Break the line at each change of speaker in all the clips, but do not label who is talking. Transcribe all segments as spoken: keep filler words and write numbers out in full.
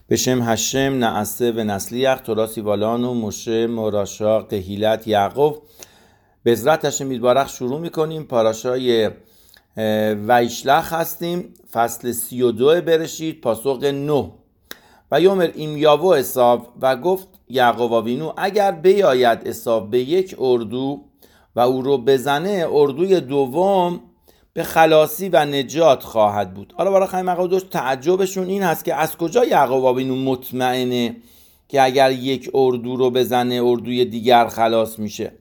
בשם هشم نعسه و نسلیخ توراسی والان و مشه مراشا قهیلت یعقوب. به عزرت هشم یتبارک شروع میکنیم. پاراشای ویشلح هستیم، فصل سی و دو برشید، پاسخ نه. و یومر ایم یاوو اساو و گفت یعقوب آوینو اگر بیاید اساو به یک اردو و او رو بزنه، اردوی دوم به خلاصی و نجات خواهد بود. حالا برای خیلی مقادوش تعجبشون این هست که از کجا یعقوب آوینو مطمئنه که اگر یک اردو رو بزنه اردوی دیگر خلاص میشه.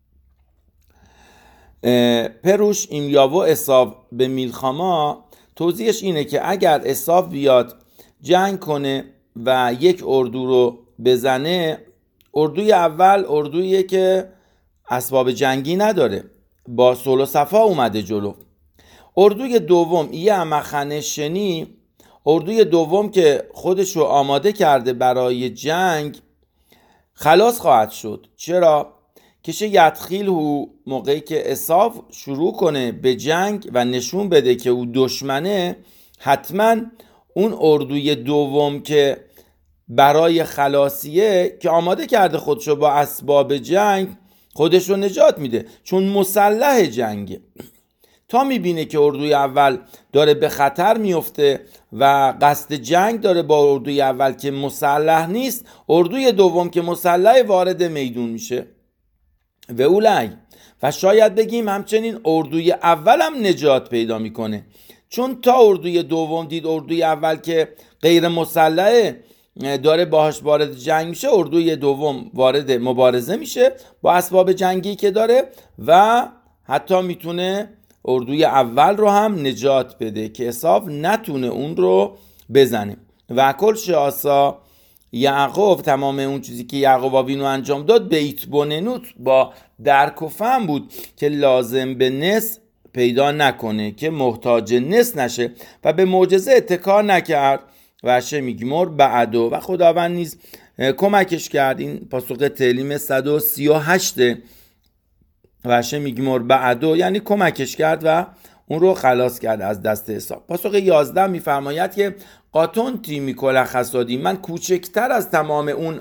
پروش ایم یاوو اساو به میلخاما توضیحش اینه که اگر اساو بیاد جنگ کنه و یک اردو رو بزنه، اردوی اول اردویه که اسباب جنگی نداره، با صلح و صفا اومده جلو. اردوی دوم یه مخنه شنی، اردوی دوم که خودش رو آماده کرده برای جنگ، خلاص خواهد شد. چرا؟ کشه یدخیل هو، موقعی که اساو شروع کنه به جنگ و نشون بده که او دشمنه، حتما اون اردوی دوم که برای خلاصیه که آماده کرده خودشو با اسباب جنگ، خودش رو نجات میده، چون مسلح جنگه. تا میبینه که اردوی اول داره به خطر میفته و قصد جنگ داره با اردوی اول که مسلح نیست، اردوی دوم که مسلح وارد میدون میشه. و اولای و شاید بگیم همچنین اردوی اول هم نجات پیدا میکنه، چون تا اردوی دوم دید اردوی اول که غیر مسلح داره باهاش وارد جنگ میشه، اردوی دوم وارد مبارزه میشه با اسباب جنگی که داره و حتی میتونه اردوی اول رو هم نجات بده که اساو نتونه اون رو بزنه. و کل شاسا یعقوب، تمام اون چیزی که یعقوب آوینو انجام داد به ایتبوننوت، با درک و فهم بود که لازم به نس پیدا نکنه، که محتاج نس نشه و به معجزه اتکا نکرد. و شمیگمور بعدو و خداوند نیز کمکش کرد. این پاسخ تعلیم صد و سی و هشت و شمیگمور بعدو یعنی کمکش کرد و اون رو خلاص کرد از دست اساو. پاسخ یازده میفرماید که قاتونتی میکل خسادی، من کوچکتر از تمام اون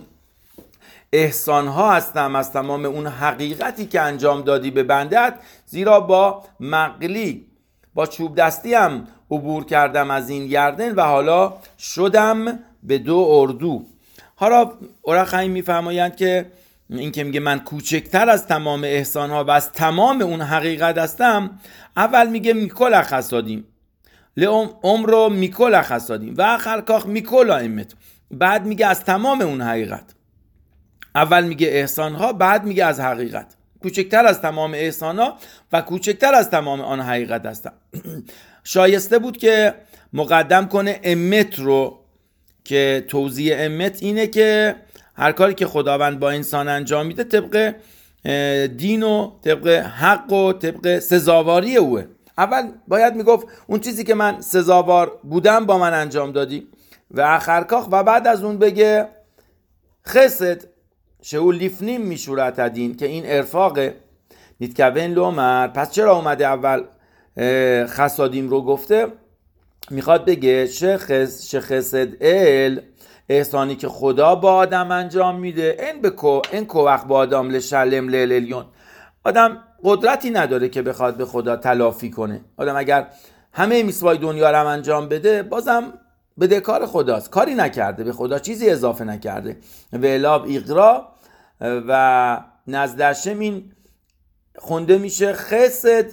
احسانها هستم، از تمام اون حقیقتی که انجام دادی به بندت، زیرا با مقلی با چوب دستی هم عبور کردم از این گردن و حالا شدم به دو اردو. حالا اورخیم میفرمایند که این که میگه من کوچکتر از تمام احسانها و از تمام اون حقیقت هستم، اول میگه میکل خسادیم لعم عمرو میکل خسادیم و آخر کاخ میکل ائمت، بعد میگه از تمام اون حقیقت. اول میگه احسانها، بعد میگه از حقیقت. کوچکتر از تمام احسانها و کوچکتر از تمام آن حقیقت هستم. شایسته بود که مقدم کنه امت رو، که توضیح امت اینه که هر کاری که خداوند با انسان انجام میده طبق دین و طبق حق و طبق سزاواری اوه. اول باید میگفت اون چیزی که من سزاوار بودم با من انجام دادی و آخرکاخ، و بعد از اون بگه خسد شهو لیفنیم میشورت دین، که این ارفاقه نیتکون لومر. پس چرا اومده اول خسادیم رو گفته؟ میخواد بگه شخص شخصد ال، احسانی که خدا با آدم انجام میده، این بکو این کوخ با آدم لشلم لیلیون. آدم قدرتی نداره که بخواد به خدا تلافی کنه. آدم اگر همه میسوای دنیا رو انجام بده، بازم بدهکار خداست، کاری نکرده، به خدا چیزی اضافه نکرده. و الاب ایقرا و نزدشم این خونده میشه خسد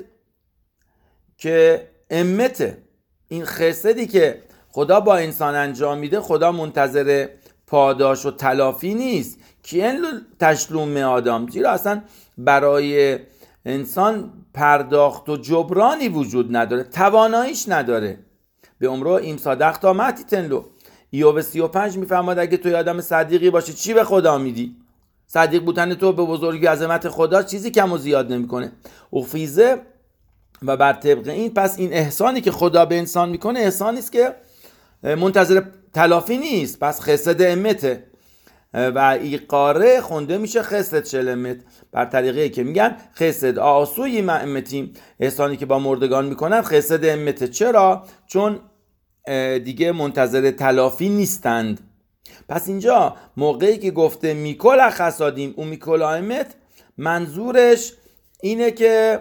که امته. این خسدی که خدا با انسان انجام میده، خدا منتظر پاداش و تلافی نیست که این تشلوم آدم، زیرا اصلا برای انسان پرداخت و جبرانی وجود نداره، تواناییش نداره. به عمره این صادق تا متی تنلو. ایوب سی و پنج میفرماد اگه توی آدم صدیقی باشه چی به خدا میدی؟ صدیق بودن تو به بزرگی عظمت خدا چیزی کم و زیاد نمیکنه. اوفیزه و بر طبق این، پس این احسانی که خدا به انسان میکنه احسانی است که منتظر تلافی نیست، پس خسد امته. و ایقاره خونده میشه خسد شلمت، بر طریقه که میگن خسد آسوی امتیم، احسانی که با مردگان میکنن خسد امته. چرا؟ چون دیگه منتظر تلافی نیستند. پس اینجا موقعی که گفته میکل خسادیم او میکل امت، منظورش اینه که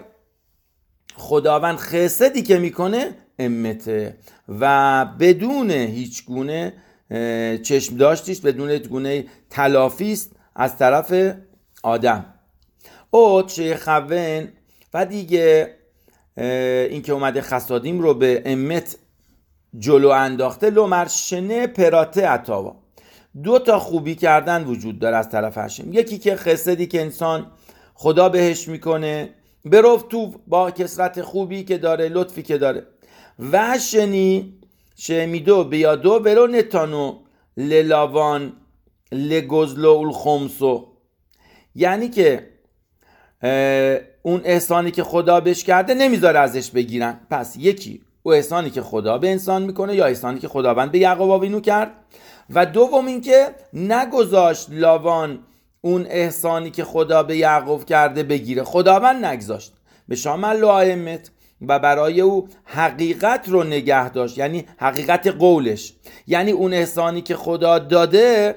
خداوند خسدی که میکنه امته و بدون هیچ گونه چشم داشتیش، بدون هیچ گونه تلافیست از طرف آدم. او چه خون و دیگه این که اومده خسادیم رو به امت جلو انداخته، لومرشنه پراته اتاوا، دو تا خوبی کردن وجود داره از طرف هشم. یکی که خسدی که انسان خدا بهش میکنه بروف تو با کسرت خوبی که داره، لطفی که داره، و شنی شمیدو بیادو ولو نتانو للاوان لگزلو الخمسو، یعنی که اون احسانی که خدا بهش کرده نمیذاره ازش بگیرن. پس یکی او احسانی که خدا به انسان میکنه یا احسانی که خداوند به یعقوب آوینو کرد، و دوم این که نگذاشت لاوان اون احسانی که خدا به یعقوب کرده بگیره، خداوند نگذاشت به شامل لائمت و برای او حقیقت رو نگه داشت، یعنی حقیقت قولش، یعنی اون احسانی که خدا داده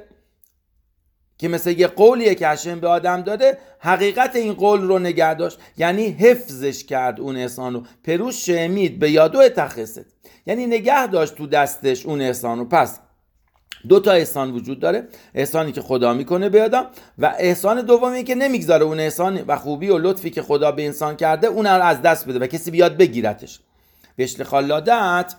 که مثل یه قولیه که هشم به آدم داده، حقیقت این قول رو نگه داشت، یعنی حفظش کرد اون احسان رو. پروش شمید به یادو تخصت، یعنی نگه داشت تو دستش اون احسان رو. پس دو تا احسان وجود داره، احسانی که خدا میکنه به آدم و احسان دومی که نمیگذاره اون احسان و خوبی و لطفی که خدا به انسان کرده اون رو از دست بده و کسی بیاد بگیرتش. بشل خالادت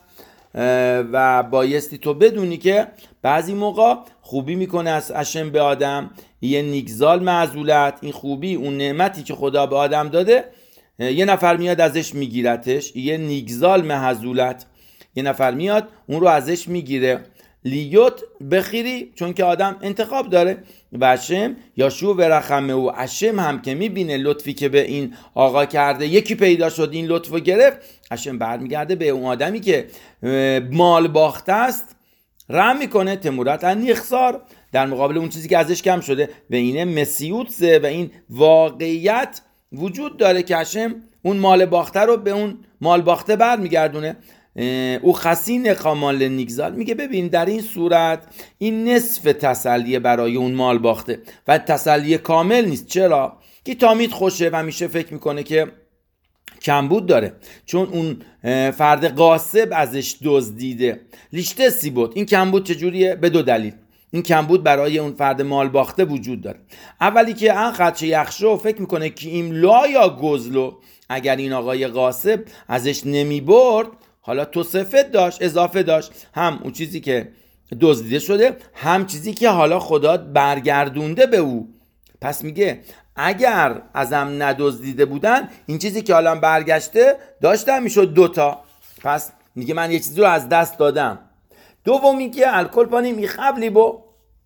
و بایستی تو بدونی که بعضی موقع خوبی میکنه از هشم به آدم، یه نیگزال معزولت، این خوبی اون نعمتی که خدا به آدم داده یه نفر میاد ازش میگیرتش، یه نیگزال معزولت، یه نفر میاد اون رو ازش میگیره. لیوت بخیری، چون که آدم انتخاب داره. و هشم یاشو و رحمه و هشم هم که میبینه لطفی که به این آقا کرده، یکی پیدا شد این لطفو گرفت، هشم برمیگرده به اون آدمی که مال باخته است، رحم میکنه. تمورت انیخسار، در مقابل اون چیزی که ازش کم شده. و اینه مسیوتسه و این واقعیت وجود داره که هشم اون مال باخته رو به اون مال باخته برمیگردونه. او خسین خامال نیگزال، میگه ببین در این صورت این نصف تسلیه برای اون مال باخته و تسلیه کامل نیست. چرا؟ که تامید خوشه و همیشه فکر میکنه که کمبود داره، چون اون فرد غاصب ازش دزدیده. لیشته سی بود. این کمبود چجوریه؟ به دو دلیل. این کمبود برای اون فرد مال باخته وجود داره. اولی که ان خدشه یخشو فکر میکنه که این لا یا گزلو، اگر این آقای غاصب ازش نمی برد حالا توصفت داشت، اضافه داشت، هم اون چیزی که دزدیده شده، هم چیزی که حالا خدا برگردونده به او. پس میگه اگر ازم ندزدیده بودن این چیزی که حالا برگشته داشتم میشد دوتا. پس میگه من یه چیزی رو از دست دادم. دومی که الکل پانی میخبلی با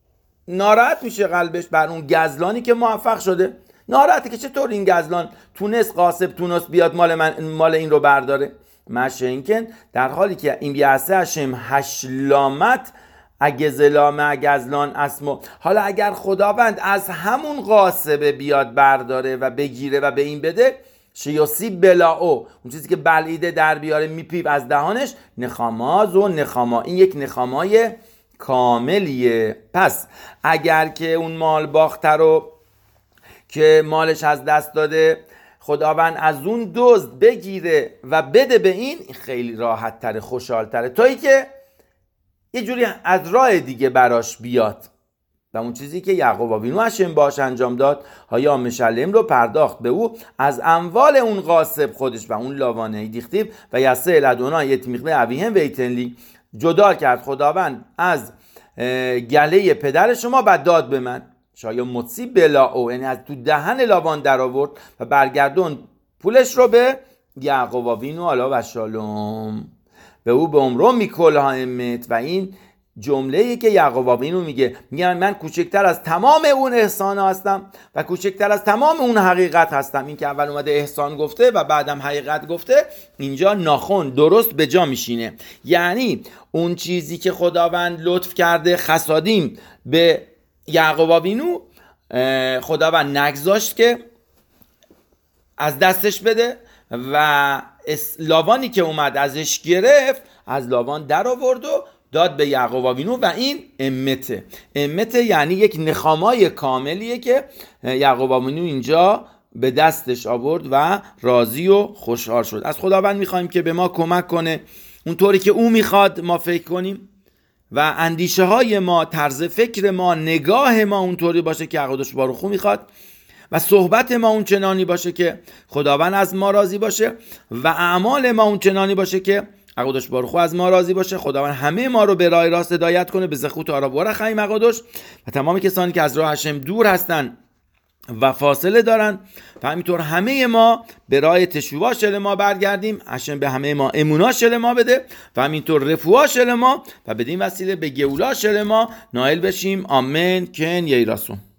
ناراحت میشه قلبش بر اون گزلانی که موفق شده، ناراحته که چطور این گزلان تونست غاصب تونست بیاد مال من مال این رو برداره. مشینکن در حالی که این بیعصه هشم هشلامت اگه زلامه اگزلان اسمو، حالا اگر خداوند از همون غاصبه بیاد برداره و بگیره و به این بده، شیاسی بلاو، اون چیزی که بلعیده در بیاره میپیب از دهانش، نخاماز و نخاما، این یک نخامای کاملیه. پس اگر که اون مال باخته رو که مالش از دست داده خداوند از اون دزد بگیره و بده به این، خیلی راحت تره، خوشحال تره، تا ای که یه جوری از راه دیگه براش بیاد. و اون چیزی که یعقوب آوینو هشم باش انجام داد، هایا مشلم رو پرداخت به او از اموال اون غاصب خودش و اون لاوانه دیختیب و یسه لدونا یتمیقه اویهم و ایتنلی، جدا کرد خداوند از گله پدر شما بعد داد به من. شاید مطسی بلاو، یعنی از تو دهن لاوان در آورد و برگردون پولش رو به یعقوب آوینو علا و شالوم به او به عمرو میکل ها امت. و این جمله‌ای که یعقوب آوینو میگه، میگه من کوچکتر از تمام اون احسان هستم و کوچکتر از تمام اون حقیقت هستم. این که اول اومده احسان گفته و بعدم حقیقت گفته، اینجا ناخن درست به جا میشینه. یعنی اون چیزی که خداوند لطف کرده خسادیم به یعقوب آوینو، خداوند نگذاشت که از دستش بده و لاوانی که اومد ازش گرفت، از لاوان در آورد و داد به یعقوب آوینو و این امته. امته یعنی یک نخامای کاملیه که یعقوب آوینو اینجا به دستش آورد و راضی و خوشحال شد. از خداوند میخوایم که به ما کمک کنه اونطوری که او میخواد ما فکر کنیم و اندیشه های ما، طرز فکر ما، نگاه ما اونطوری باشه که قدوس باروخ میخواد و صحبت ما اون چنانی باشه که خداوند از ما راضی باشه و اعمال ما اون چنانی باشه که قدوس باروخ از ما راضی باشه. خداوند همه ما رو به راه راست هدایت کنه. به زخوت آرا بوره خیم قدوس و تمام کسانی که از راه هشم دور هستن و فاصله دارن و همینطور همه ما به راه تشویوا شل ما برگردیم. هشم به همه ما امونا شل ما بده و همینطور رفوا شل ما و بدین وسیله به گولا شل ما نائل بشیم. آمین کن ییراسون.